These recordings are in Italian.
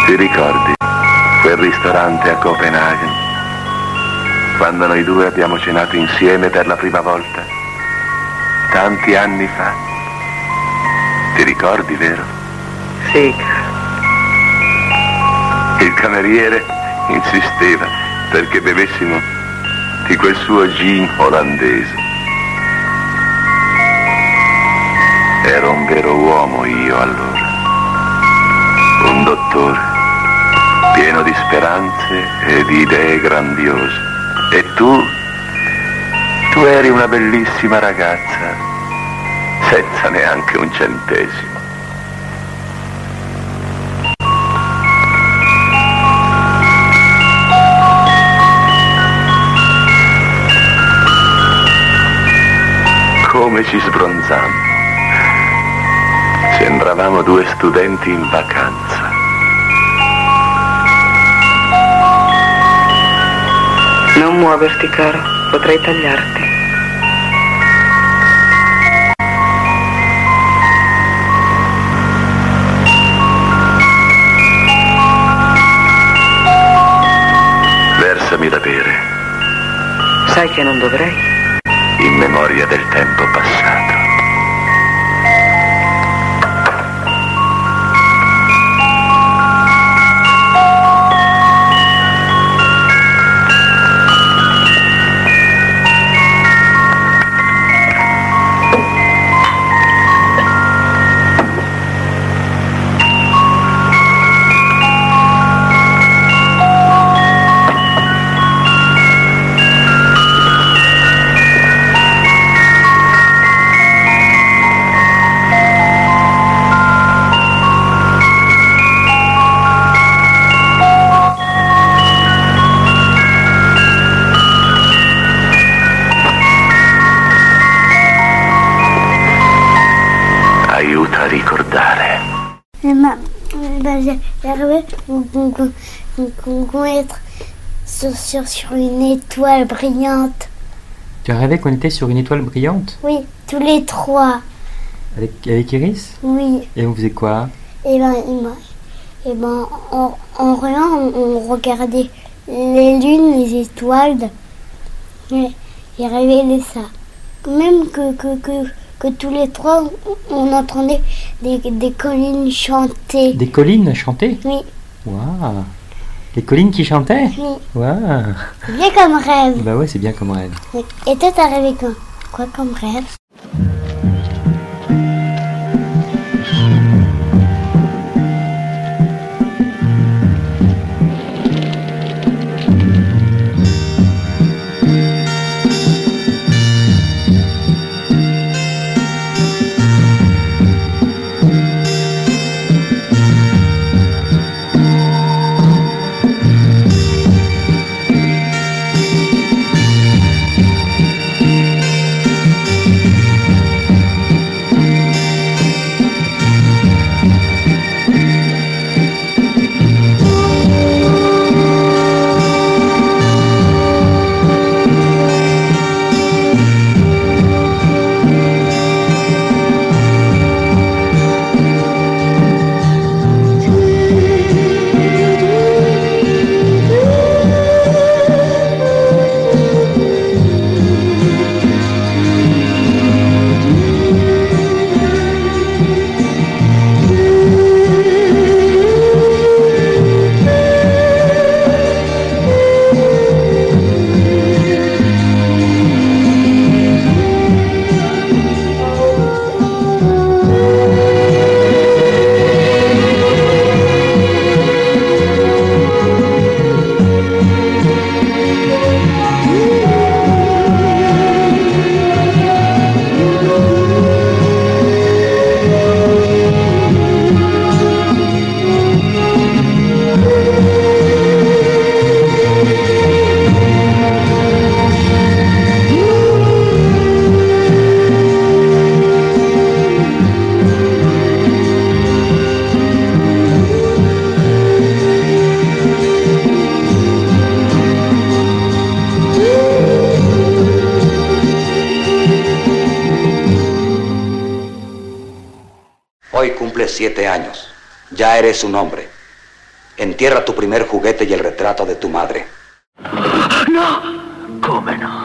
Ti ricordi quel ristorante a Copenaghen? Quando noi due abbiamo cenato insieme per la prima volta? Tanti anni fa. Ti ricordi, vero? Sì, caro. Il cameriere insisteva perché bevessimo di quel suo gin olandese. Ero un vero uomo io allora. Un dottore, pieno di speranze e di idee grandiose. E tu eri una bellissima ragazza, senza neanche un centesimo. Come ci sbronzammo. Sembravamo due studenti in vacanza. Non muoverti, caro, potrei tagliarti. Versami da bere. Sai che non dovrei? In memoria del tempo passato. J'arrivais qu'on être sur une étoile brillante. Tu rêvais qu'on était sur une étoile brillante? Oui, tous les trois. Avec Iris? Oui. Et on faisait quoi? En rien, on regardait les lunes, les étoiles. Et rêvait ça. Même que tous les trois, on entendait des collines chanter. Des collines chanter? Oui. Waouh! Les collines qui chantaient? Oui. Waouh! C'est bien comme rêve. Bah ouais, c'est bien comme rêve. Et toi, t'as rêvé quoi comme rêve? Hoy cumples 7 años. Ya eres un hombre. Entierra tu primer juguete y el retrato de tu madre. No! Come no?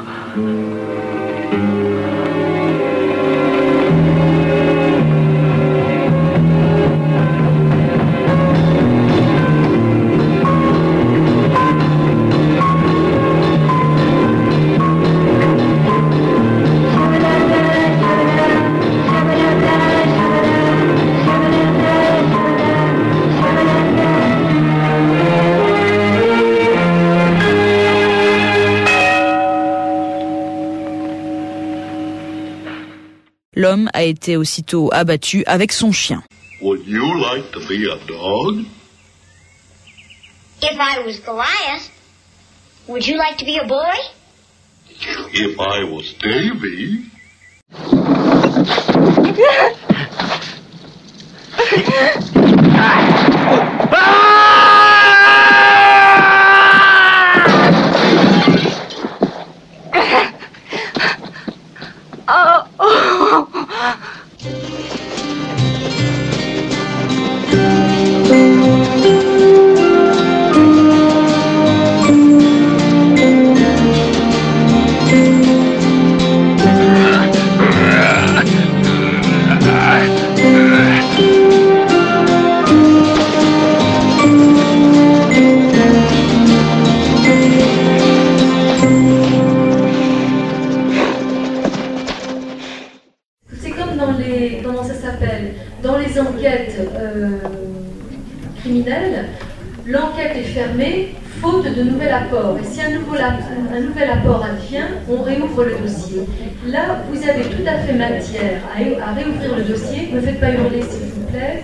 L'homme a été aussitôt abattu avec son chien. Would you like to be a dog? If I was Goliath, would you like to be a boy? If I was Davy. Dans les enquêtes criminelles, l'enquête est fermée faute de nouvel apport. Et si un nouvel apport advient, on réouvre le dossier. Là, vous avez tout à fait matière à réouvrir le dossier. Ne faites pas hurler, s'il vous plaît.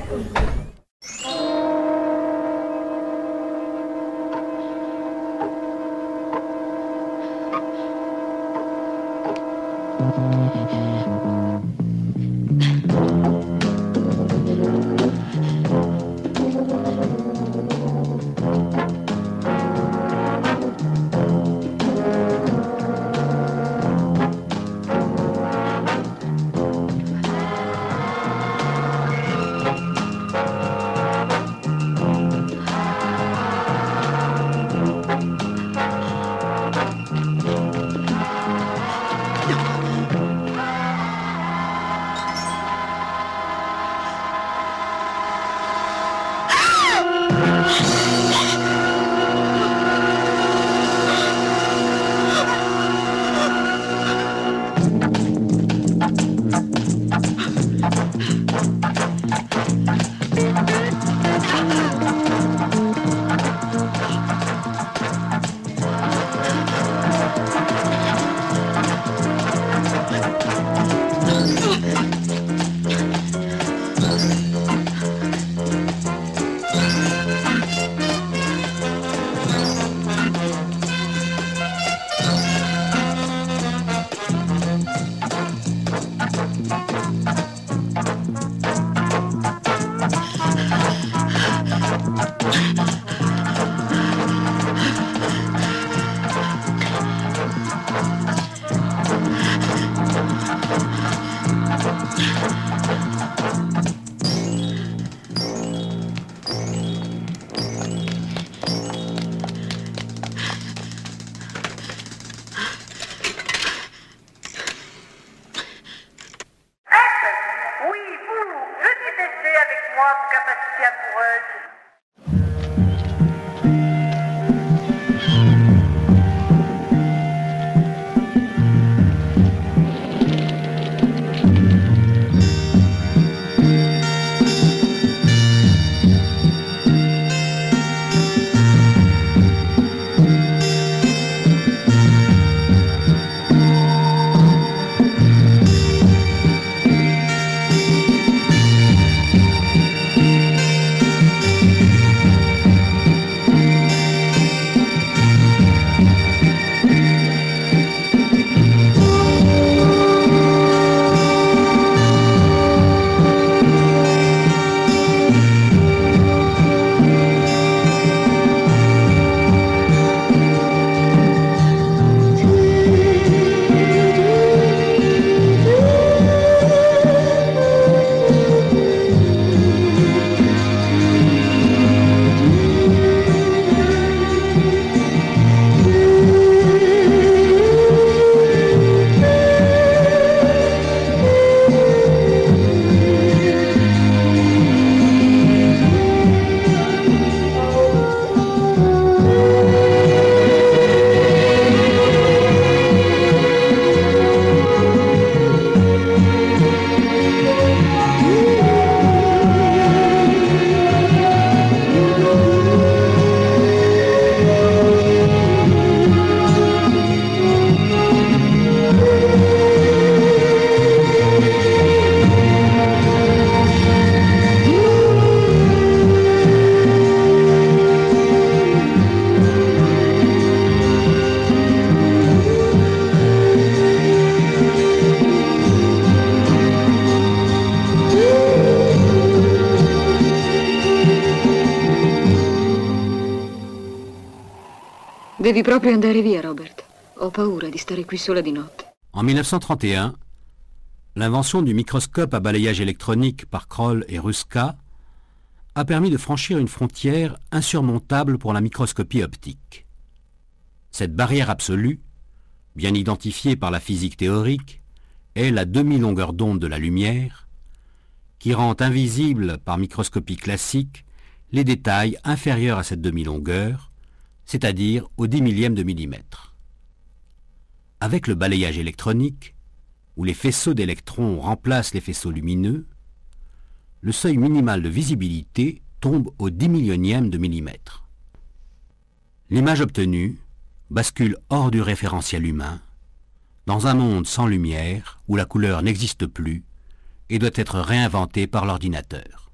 Devi proprio andare via, Robert. Ho paura di stare qui sola di notte. En 1931, l'invention du microscope à balayage électronique par Kroll et Ruska a permis de franchir une frontière insurmontable pour la microscopie optique. Cette barrière absolue, bien identifiée par la physique théorique, est la demi-longueur d'onde de la lumière, qui rend invisibles par microscopie classique les détails inférieurs à cette demi-longueur, c'est-à-dire au 10 millième de millimètre. Avec le balayage électronique, où les faisceaux d'électrons remplacent les faisceaux lumineux, le seuil minimal de visibilité tombe au 10 millionième de millimètre. L'image obtenue bascule hors du référentiel humain, dans un monde sans lumière où la couleur n'existe plus et doit être réinventée par l'ordinateur.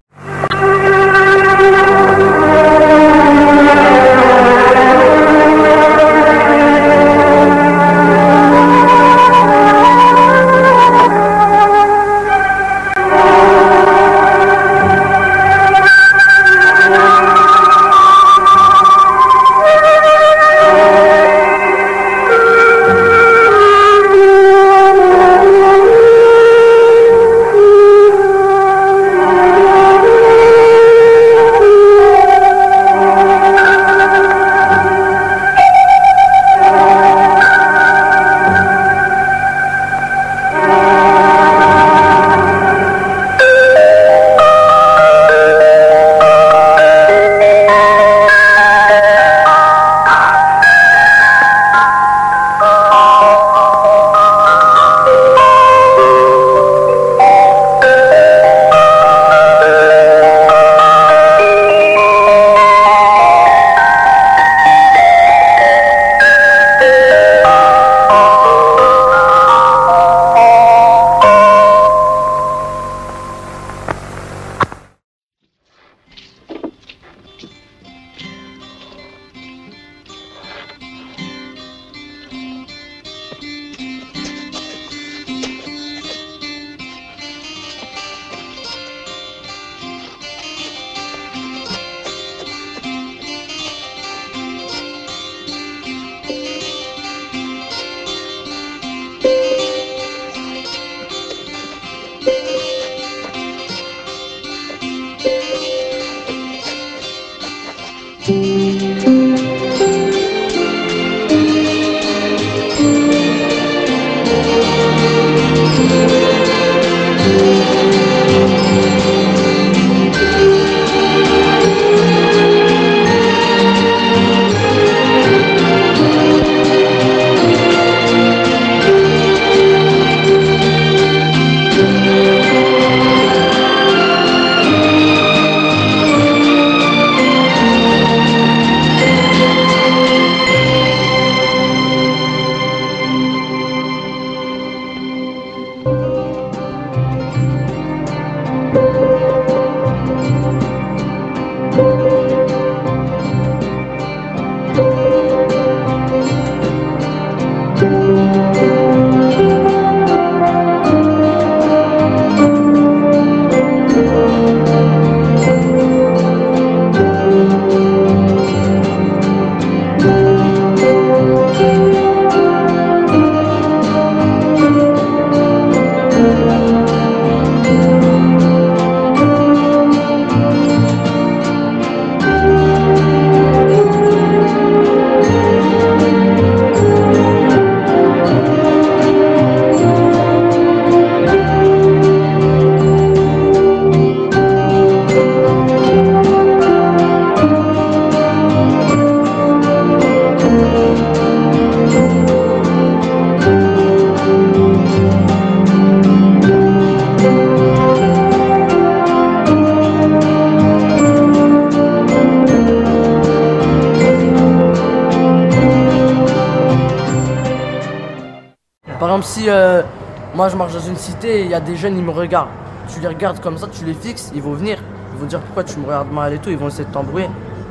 Par exemple, si moi je marche dans une cité et il y a des jeunes, ils me regardent. Tu les regardes comme ça, tu les fixes, ils vont venir. Ils vont dire pourquoi tu me regardes mal et tout, ils vont essayer de t'embrouiller.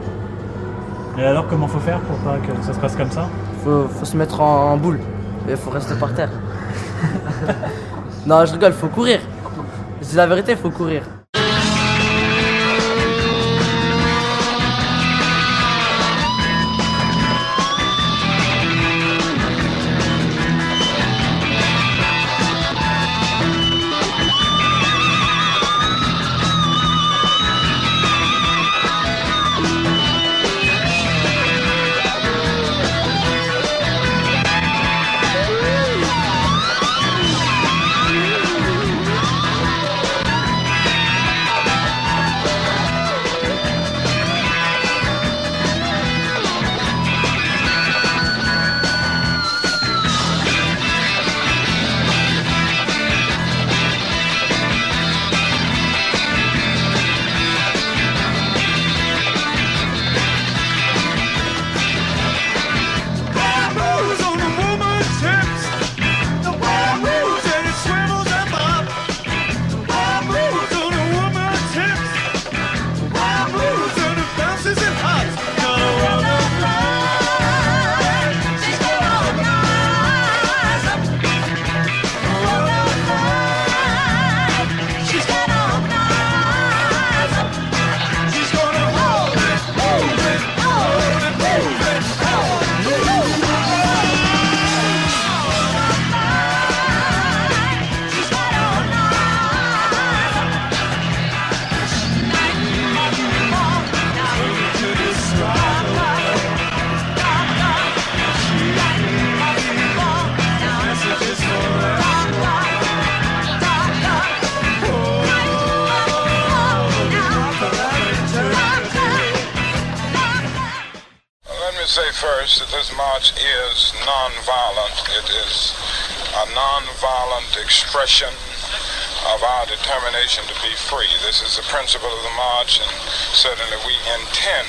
Et alors, comment faut faire pour pas que ça se passe comme ça? Faut se mettre en boule et faut rester par terre. Non, je rigole, faut courir. C'est la vérité, faut courir. me say first that this march is non-violent. It is a non-violent expression of our determination to be free. This is the principle of the march, and certainly we intend.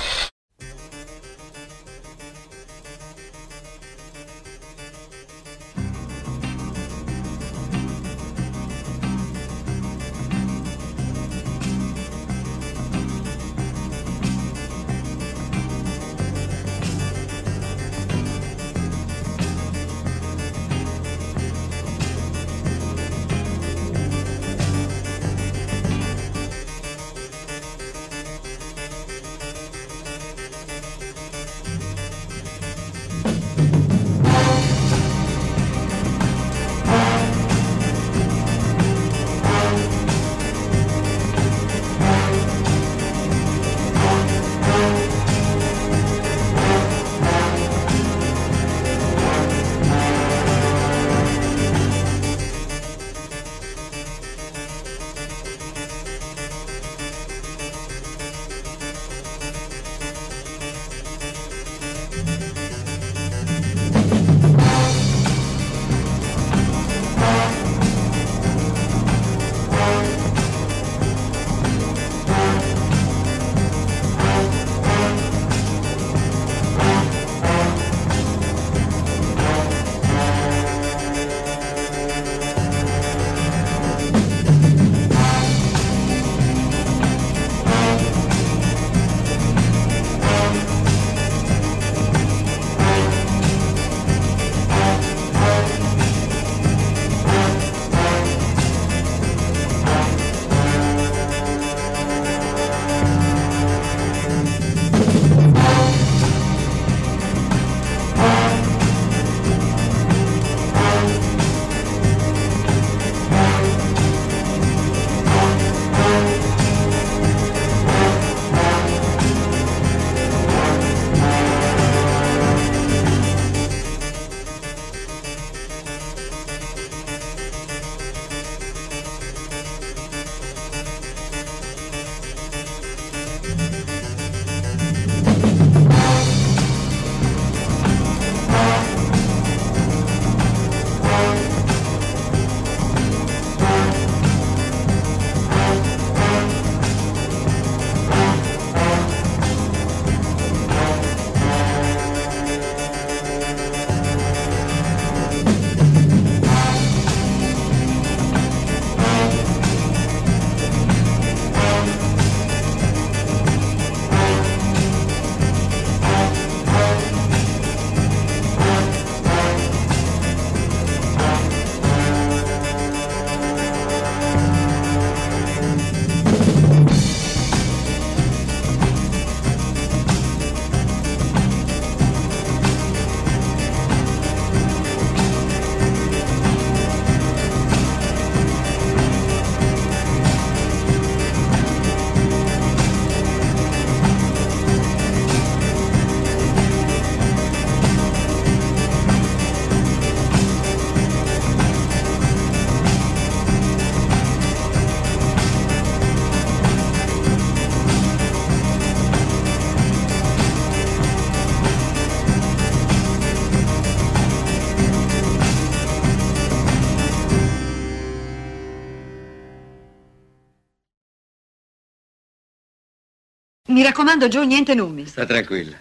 Mi raccomando, Joe, niente nomi. Sta tranquilla.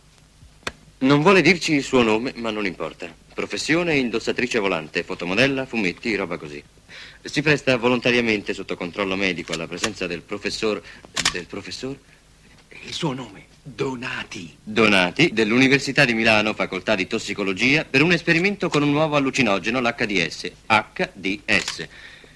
Non vuole dirci il suo nome, ma non importa. Professione, indossatrice volante, fotomodella, fumetti, roba così. Si presta volontariamente sotto controllo medico alla presenza del professor... Del professor? Il suo nome? Donati. Donati, dell'Università di Milano, facoltà di tossicologia, per un esperimento con un nuovo allucinogeno, l'HDS. HDS.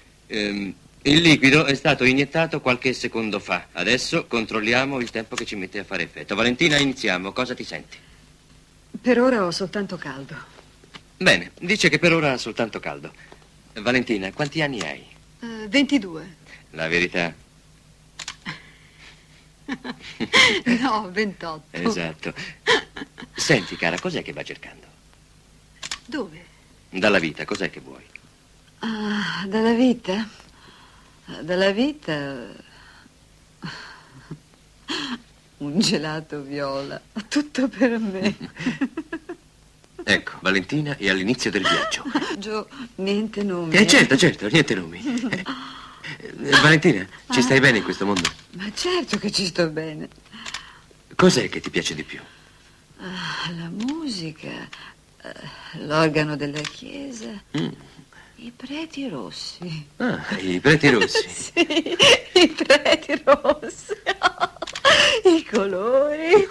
Il liquido è stato iniettato qualche secondo fa. Adesso controlliamo il tempo che ci mette a fare effetto. Valentina, iniziamo. Cosa ti senti? Per ora ho soltanto caldo. Bene, dice che per ora ha soltanto caldo. Valentina, quanti anni hai? 22. La verità? No, 28. Esatto. Senti, cara, cos'è che va cercando? Dove? Dalla vita, cos'è che vuoi? Ah, dalla vita? Dalla vita... un gelato viola, tutto per me. Ecco, Valentina è all'inizio del viaggio. Gio, niente nomi. Certo, niente nomi. Valentina, ci stai bene in questo mondo? Ma certo che ci sto bene. Cos'è che ti piace di più? La musica, l'organo della chiesa, i preti rossi. I preti rossi? Sì, i preti rossi. I colori.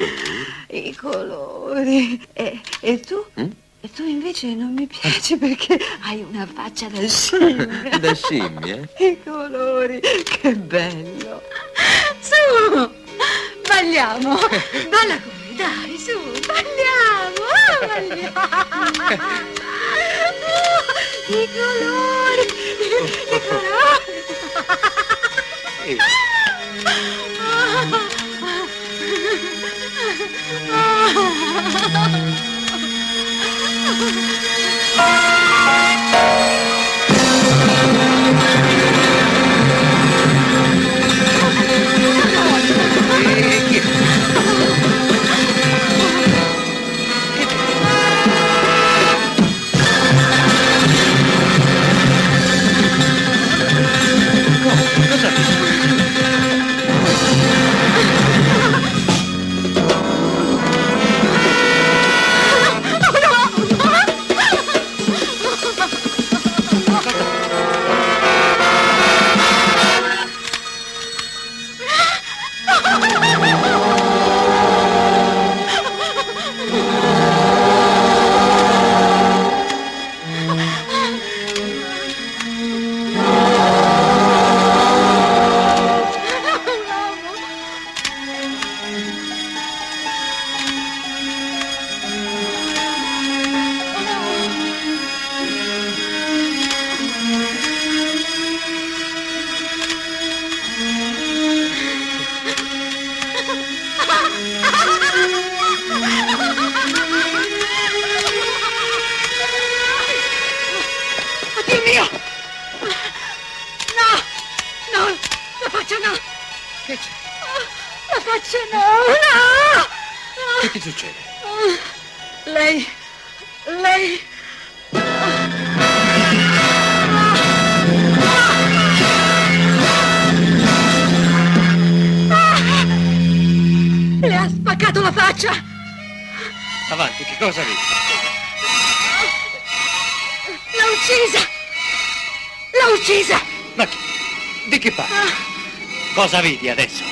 E tu? E tu invece non mi piaci perché hai una faccia da scimmia. Da scimmia? I colori, che bello. Su, balliamo. Balla con me, dai, su, balliamo. I colori. Che ti succede? Lei... Le ha spaccato la faccia! Avanti, che cosa vedi? L'ha uccisa! Ma di che parli? Cosa vedi adesso?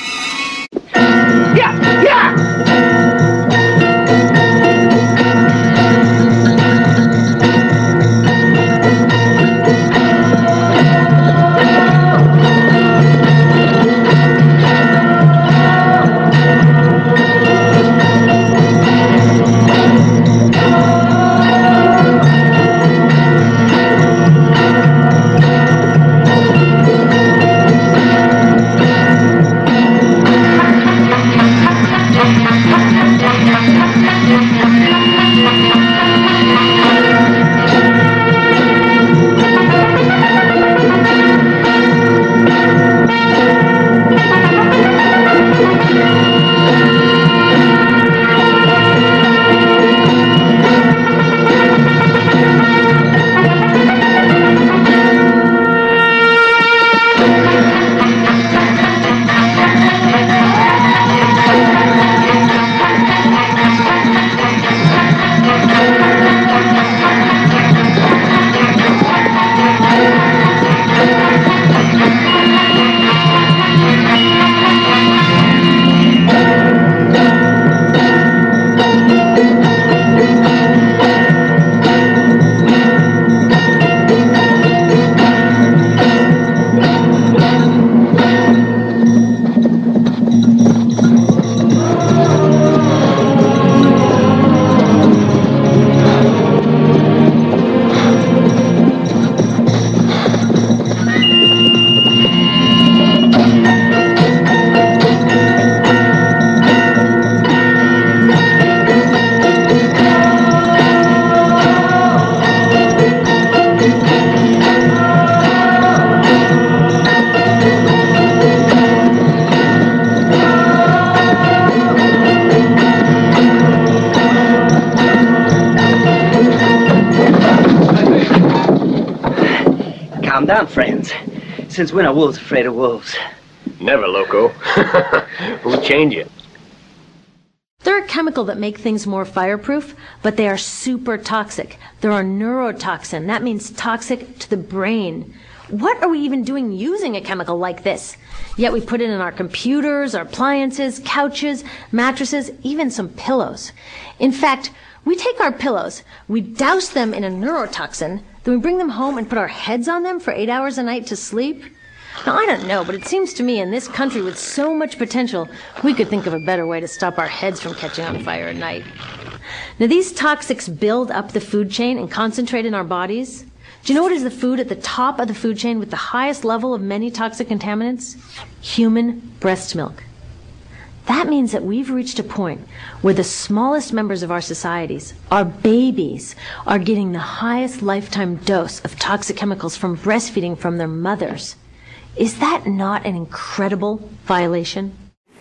down, friends. Since when are wolves afraid of wolves? Never, loco. Who'll change you? They're a chemical that make things more fireproof, but they are super toxic. They're a neurotoxin. That means toxic to the brain. What are we even doing using a chemical like this? Yet we put it in our computers, our appliances, couches, mattresses, even some pillows. In fact, we take our pillows, we douse them in a neurotoxin, then we bring them home and put our heads on them for 8 hours a night to sleep. Now, I don't know, but it seems to me in this country with so much potential, we could think of a better way to stop our heads from catching on fire at night. Now, these toxics build up the food chain and concentrate in our bodies. Do you know what is the food at the top of the food chain with the highest level of many toxic contaminants? Human breast milk. That means that we've reached a point where the smallest members of our societies, our babies, are getting the highest lifetime dose of toxic chemicals from breastfeeding from their mothers. Is that not an incredible violation?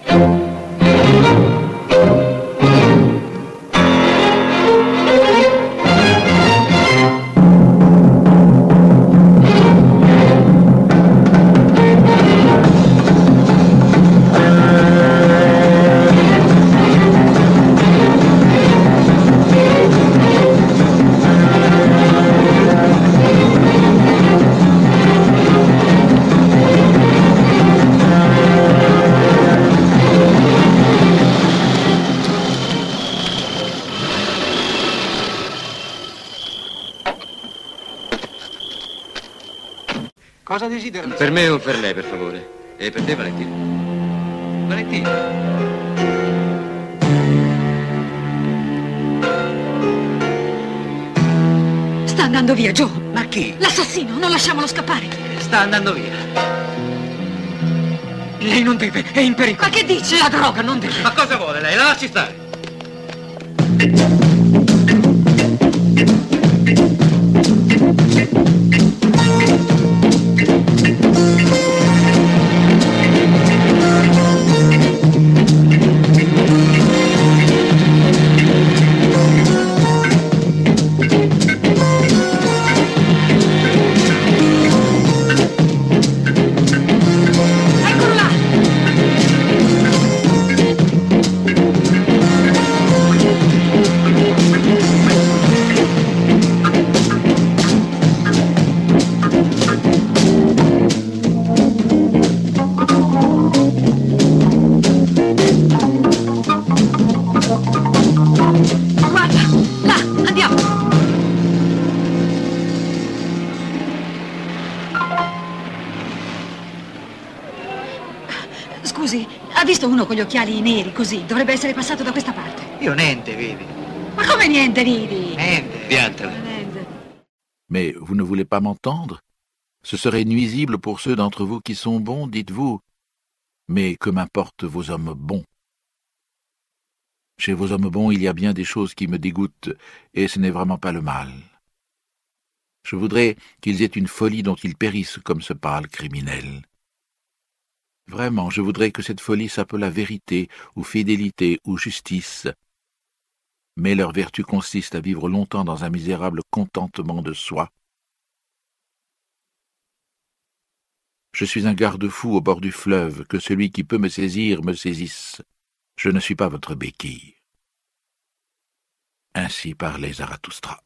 Cosa desidera? Per me o per lei, per favore? E per te, Valentina? Valentina? Sta andando via, Joe. Ma chi? L'assassino, non lasciamolo scappare. Sta andando via. Lei non deve, è in pericolo. Ma che dice? La droga, non deve. Ma cosa vuole lei? La lasci stare. Scusi, ha visto uno con gli occhiali neri così? Dovrebbe essere passato da questa parte. Io niente, vedi. Ma come niente, vedi? Niente. Piantala. Mais vous ne voulez pas m'entendre? Ce serait nuisible pour ceux d'entre vous qui sont bons, dites-vous. Mais que m'importent vos hommes bons? Chez vos hommes bons, il y a bien des choses qui me dégoûtent, et ce n'est vraiment pas le mal. Je voudrais qu'ils aient une folie dont ils périssent comme ce pâle criminel. Vraiment, je voudrais que cette folie s'appelât vérité, ou fidélité, ou justice. Mais leur vertu consiste à vivre longtemps dans un misérable contentement de soi. Je suis un garde-fou au bord du fleuve, que celui qui peut me saisir me saisisse. Je ne suis pas votre béquille. Ainsi parlait Zarathustra.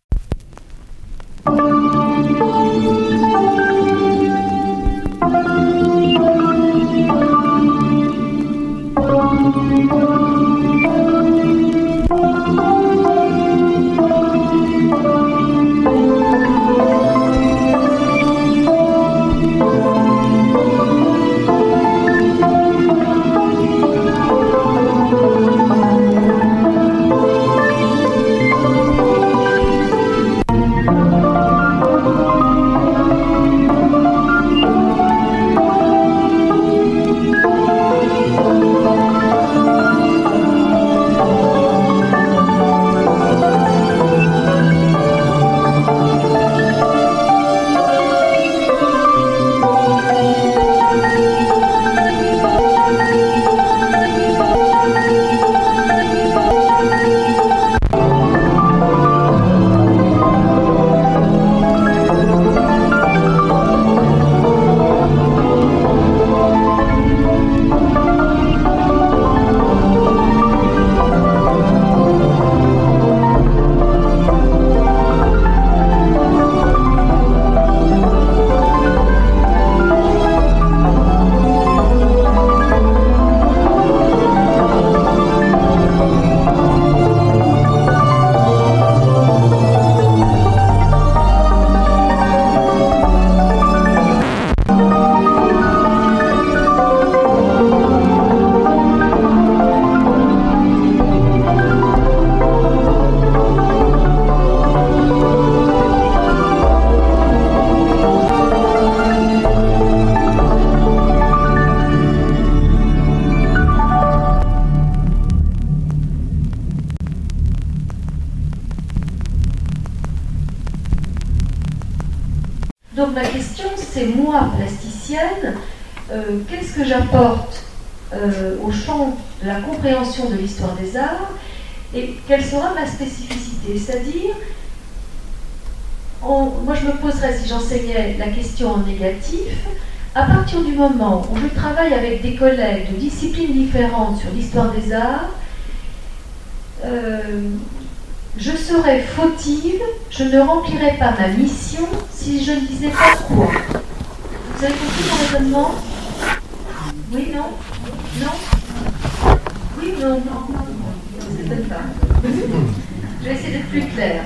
Donc ma question, c'est moi, plasticienne, qu'est-ce que j'apporte au champ de la compréhension de l'histoire des arts et quelle sera ma spécificité? C'est-à-dire, moi je me poserais, si j'enseignais la question en négatif, à partir du moment où je travaille avec des collègues de disciplines différentes sur l'histoire des arts, je serais fautive, je ne remplirais pas ma mission si je ne disais pas quoi. Vous avez compris mon raisonnement? Oui, non? Non? Oui, non? Non, c'est peut-être pas. Je vais essayer d'être plus claire.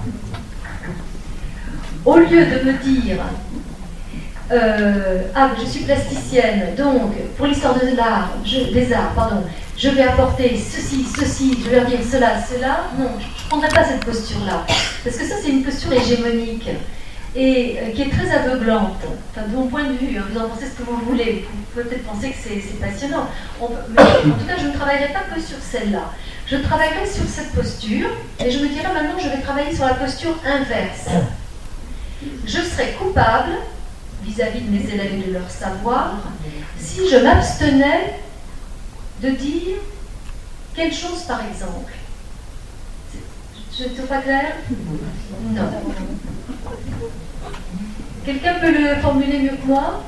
Au lieu de me dire je suis plasticienne, donc pour l'histoire des arts, je vais apporter ceci, je vais leur dire cela, non, je ne prendrai pas cette posture-là. Parce que ça, c'est une posture hégémonique et qui est très aveuglante. Enfin, de mon point de vue, vous en pensez ce que vous voulez, vous pouvez peut-être penser que c'est passionnant. Mais en tout cas, je ne travaillerai pas que sur celle-là. Je travaillerai sur cette posture et je me dirai maintenant, je vais travailler sur la posture inverse. Je serai coupable vis-à-vis de mes élèves et de leur savoir, si je m'abstenais de dire quelque chose, par exemple. Je ne suis pas claire? Non. Quelqu'un peut le formuler mieux que moi?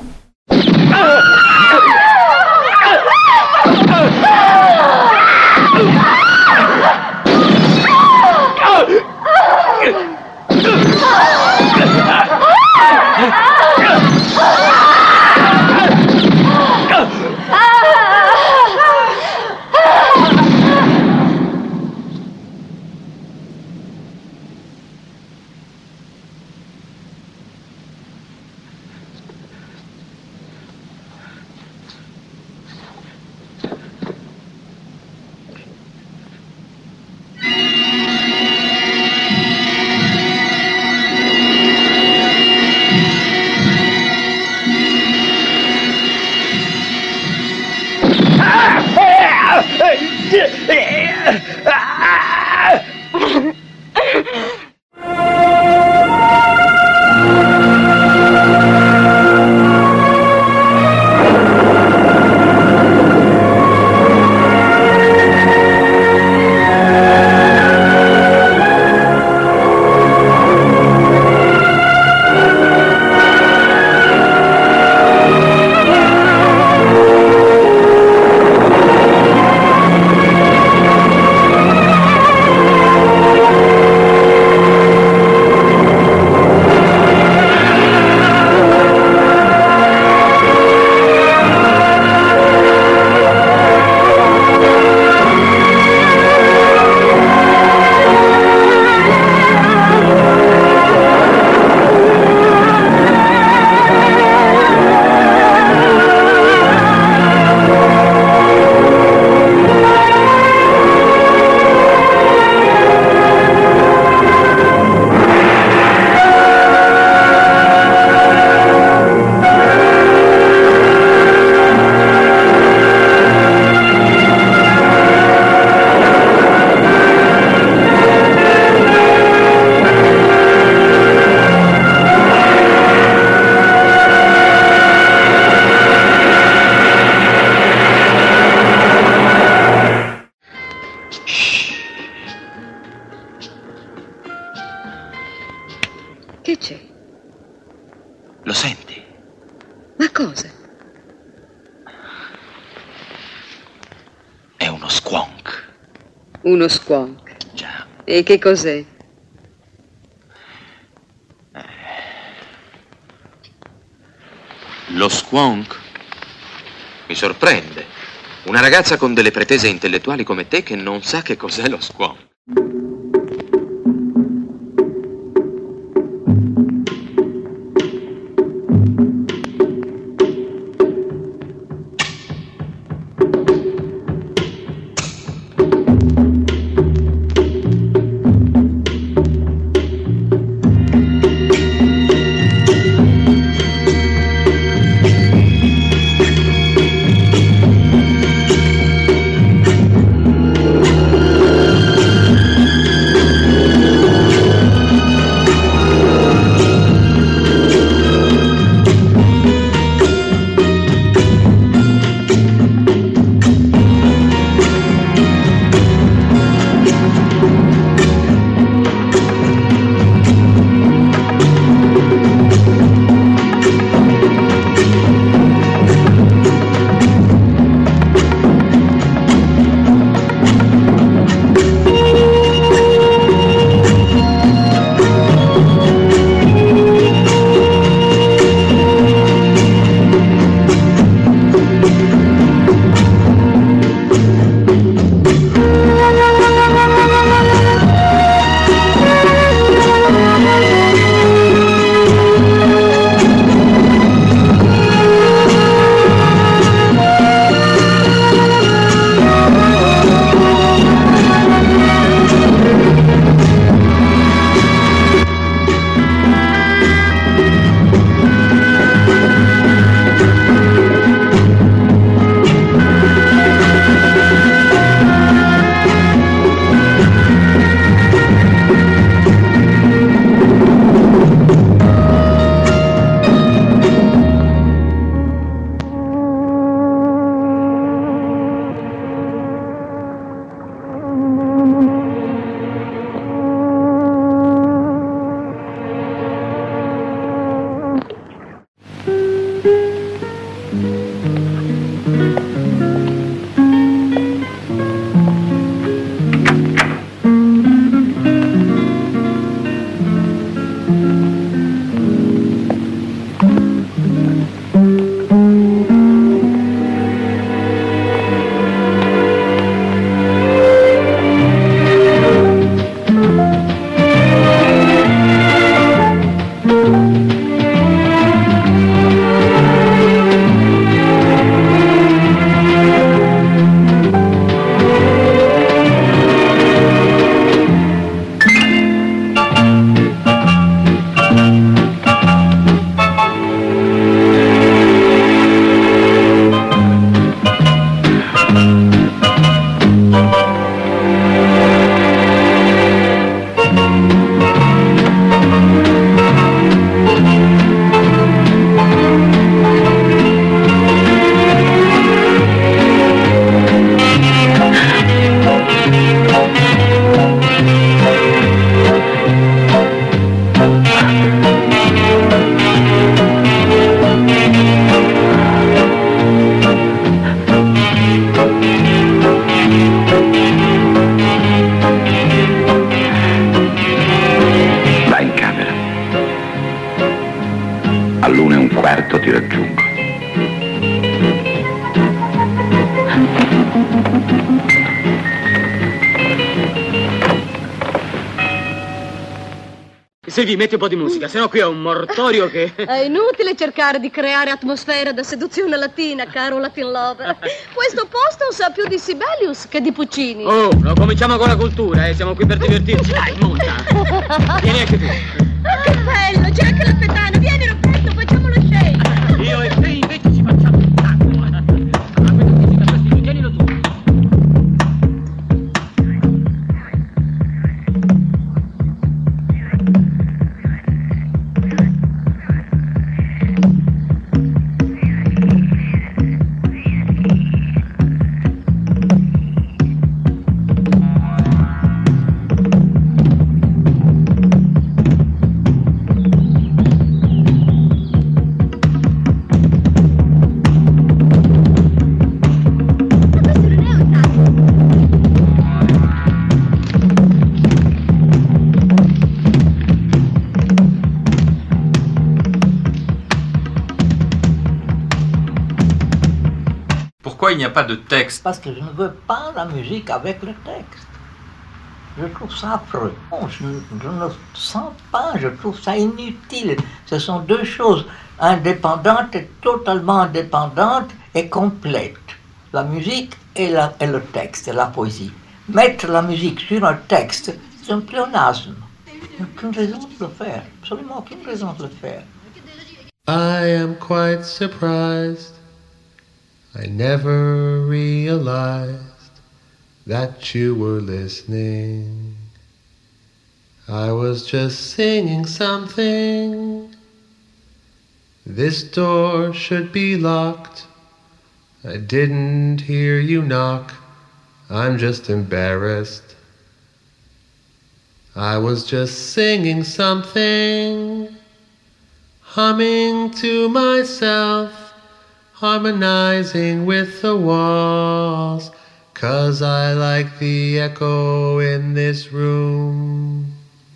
Che c'è? Lo senti? Ma cosa? È uno squonk. Uno squonk? Già. E che cos'è? Lo squonk? Mi sorprende. Una ragazza con delle pretese intellettuali come te che non sa che cos'è lo squonk. Silvi, metti un po' di musica, sennò qui è un mortorio che... È inutile cercare di creare atmosfera da seduzione latina, caro Latin lover. Questo posto sa più di Sibelius che di Puccini. Oh, non cominciamo con la cultura, siamo qui per divertirci. Dai, monta. Vieni anche tu. Ah, che bello, c'è anche la fetana. Vieni, Roberto, facciamolo scendere. Io e te invece ci facciamo un tacco. Questa musica, Fastidio, tienilo tu. Pourquoi il n'y a pas de texte? Parce que je ne veux pas la musique avec le texte. Je trouve ça affreux. Je ne sens pas, je trouve ça inutile. Ce sont deux choses indépendantes, totalement indépendantes et complètes. La musique et le texte, la poésie. Mettre la musique sur un texte, c'est un pléonasme. Il n'y a aucune raison de le faire, absolument aucune raison de le faire. I am quite surprised. I never realized that you were listening. I was just singing something. This door should be locked. I didn't hear you knock. I'm just embarrassed. I was just singing something, humming to myself, harmonizing with the walls, 'cause I like the echo in this room.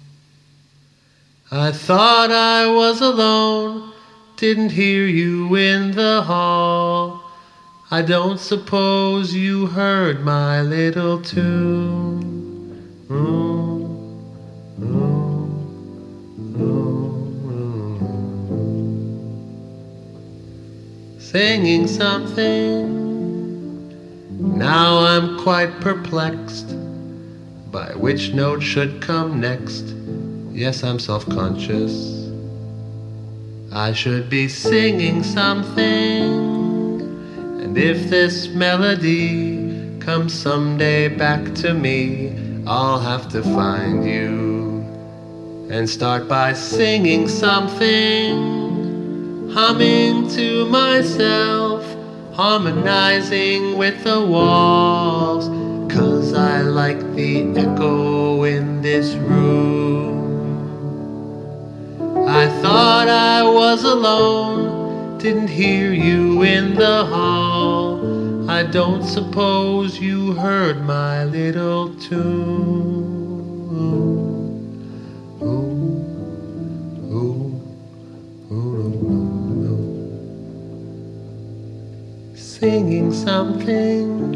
I thought I was alone, didn't hear you in the hall. I don't suppose you heard my little tune. Singing something. Now I'm quite perplexed by which note should come next. Yes, I'm self-conscious. I should be singing something, and if this melody comes someday back to me, I'll have to find you and start by singing something, humming to myself, harmonizing with the walls, 'cause I like the echo in this room. I thought I was alone, didn't hear you in the hall. I don't suppose you heard my little tune. Singing something.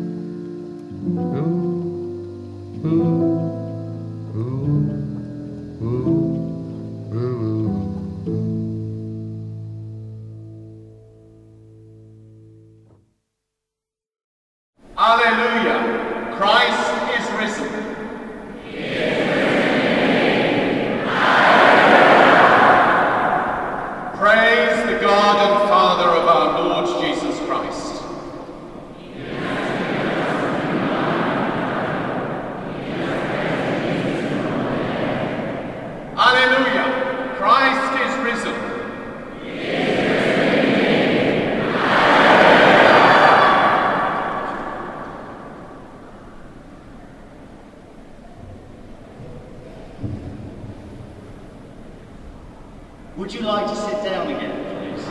Hallelujah! Christ is risen. Praise the God and Father of our Lord Jesus Christ. Hallelujah! Christ is risen. Would you like to sit down again, please?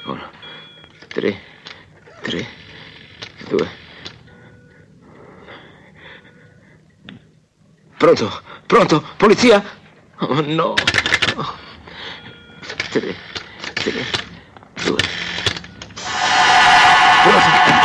1, 3, 3, 2. Pronto? Pronto? Polizia? Oh no. 3, 2. Pronto?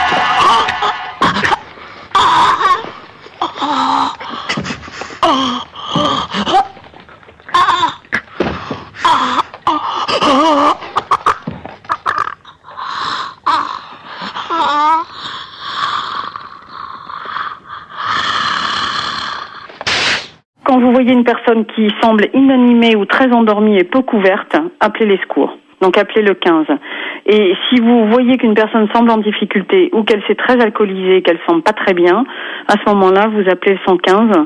Quand vous voyez une personne qui semble inanimée ou très endormie et peu couverte, appelez les secours. Donc appelez le 15. Et si vous voyez qu'une personne semble en difficulté ou qu'elle s'est très alcoolisée, qu'elle semble pas très bien, à ce moment-là, vous appelez le 115.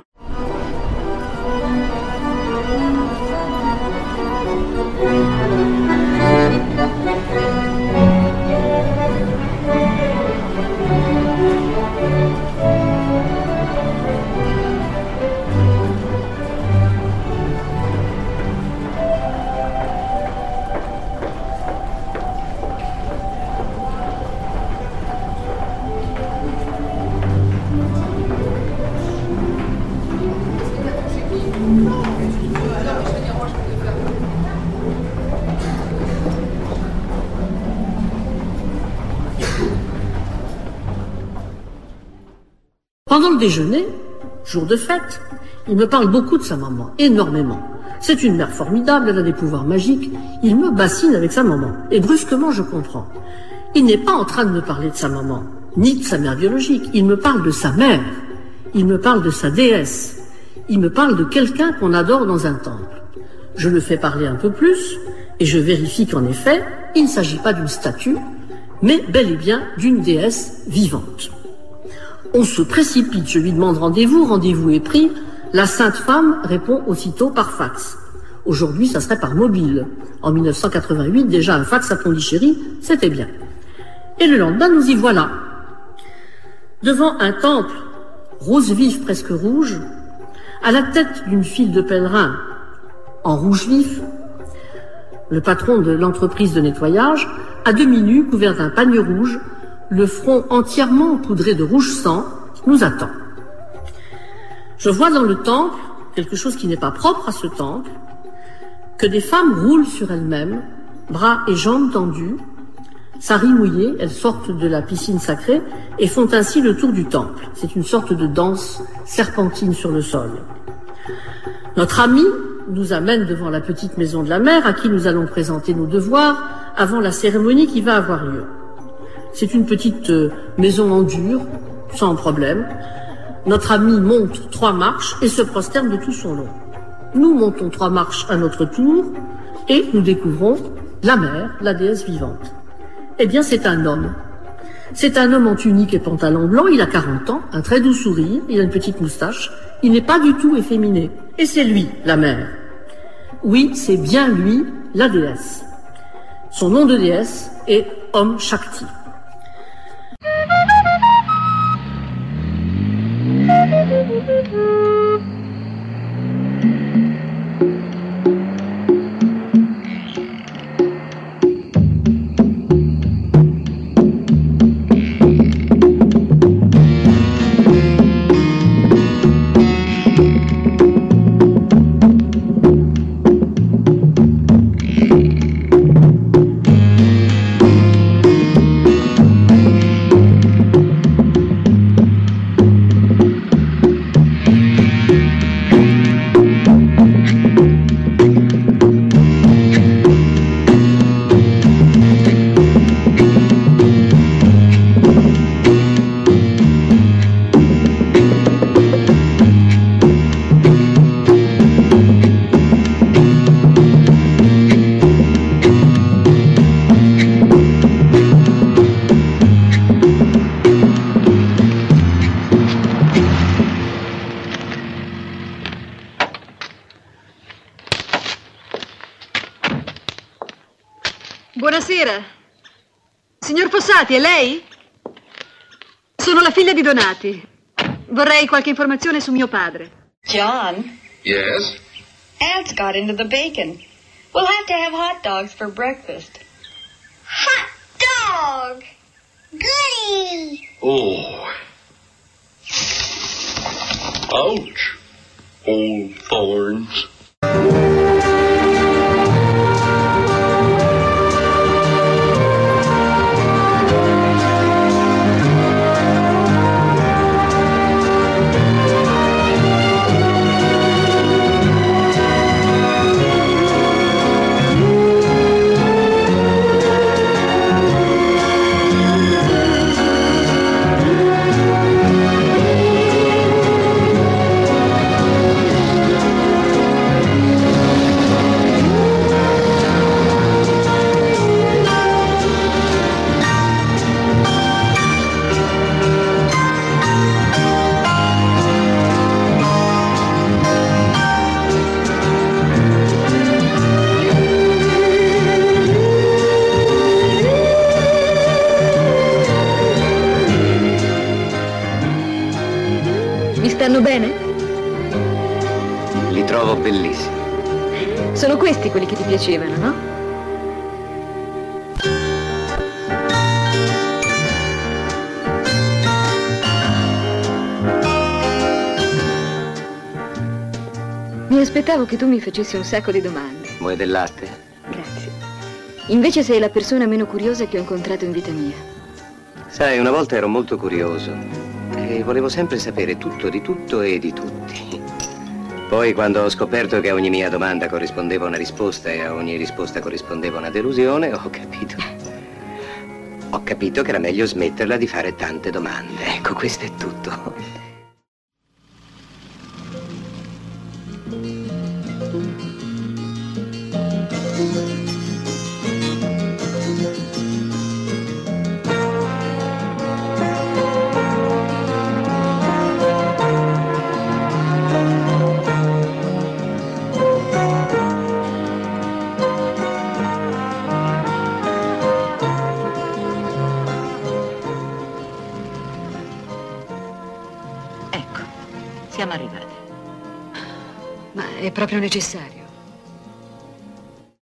Pendant le déjeuner, jour de fête, il me parle beaucoup de sa maman, énormément. C'est une mère formidable, elle a des pouvoirs magiques. Il me bassine avec sa maman. Et brusquement, je comprends. Il n'est pas en train de me parler de sa maman, ni de sa mère biologique. Il me parle de sa mère. Il me parle de sa déesse. Il me parle de quelqu'un qu'on adore dans un temple. Je le fais parler un peu plus, et je vérifie qu'en effet, il ne s'agit pas d'une statue, mais bel et bien d'une déesse vivante. On se précipite, je lui demande rendez-vous est pris. La sainte femme répond aussitôt par fax. Aujourd'hui, ça serait par mobile. En 1988, déjà un fax à Pondichéry, c'était bien. Et le lendemain, nous y voilà. Devant un temple, rose vif presque rouge, à la tête d'une file de pèlerins en rouge vif, le patron de l'entreprise de nettoyage, à demi nu, couvert d'un pagne rouge, le front entièrement poudré de rouge sang, nous attend. Je vois dans le temple quelque chose qui n'est pas propre à ce temple, que des femmes roulent sur elles-mêmes, bras et jambes tendus, sari mouillées, elles sortent de la piscine sacrée et font ainsi le tour du temple. C'est une sorte de danse serpentine sur le sol. Notre ami nous amène devant la petite maison de la mère à qui nous allons présenter nos devoirs avant la cérémonie qui va avoir lieu. C'est une petite maison en dur, sans problème. Notre ami monte 3 marches et se prosterne de tout son long. Nous montons 3 marches à notre tour et nous découvrons la mère, la déesse vivante. Eh bien, c'est un homme. C'est un homme en tunique et pantalon blanc, il a 40 ans, un très doux sourire, il a une petite moustache, il n'est pas du tout efféminé. Et c'est lui, la mère. Oui, c'est bien lui, la déesse. Son nom de déesse est Om Shakti. Buonasera. Signor Fossati, è lei? Sono la figlia di Donati. Vorrei qualche informazione su mio padre. John, Yes? ants got into the bacon. We'll have to have hot dogs for breakfast. dog. Goody. Oh. Ouch. Old thorns. Stanno bene? Li trovo bellissimi. Sono questi quelli che ti piacevano, no? Mi aspettavo che tu mi facessi un sacco di domande. Vuoi del latte? Grazie. Invece sei la persona meno curiosa che ho incontrato in vita mia. Sai, una volta ero molto curioso e volevo sempre sapere tutto di tutto e di tutti. Poi, quando ho scoperto che a ogni mia domanda corrispondeva una risposta e a ogni risposta corrispondeva una delusione, ho capito che era meglio smetterla di fare tante domande. Ecco, questo è tutto. Siamo arrivati. Ma è proprio necessario?